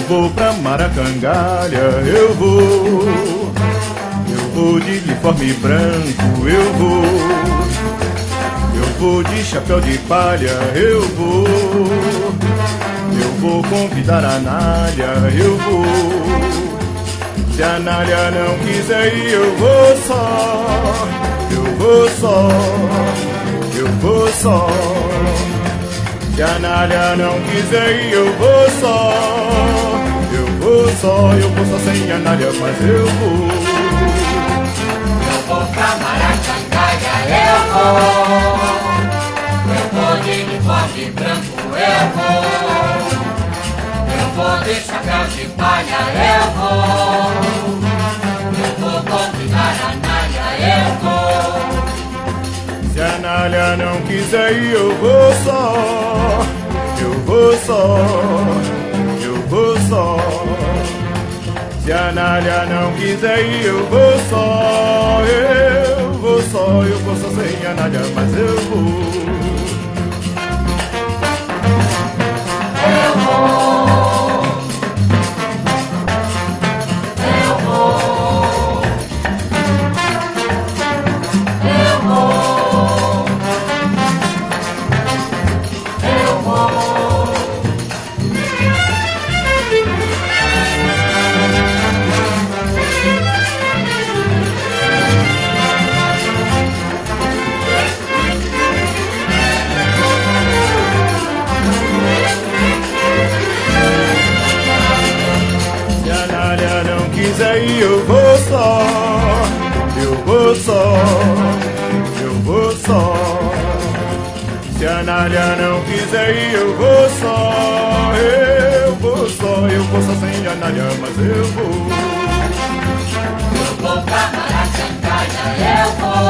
vou pra Maracangalha, eu vou de uniforme branco, eu vou de chapéu de palha, eu vou convidar a Nália, eu vou. Se a Nália não quiser ir, eu vou só, eu vou só, eu vou só. Se a Nália não quiser ir, eu vou só, eu vou só, eu vou só sem a Nália, mas eu vou. Eu vou pra Maracangalha, eu vou de uniforme branco, eu vou de chapéu de palha, eu vou convidar a Nália, eu vou. Se a Nália não quiser ir, eu vou só, eu vou só, eu vou só. Se a Nália não quiser ir, eu vou só, eu vou só, eu vou só sem a Nália, mas eu vou. Eu vou. Eu vou só, eu vou só, eu vou só. Se a Nália não quiser ir, eu vou só, eu vou só, eu vou só sem a Nália, mas eu vou. Eu vou pra Maracangalha, eu vou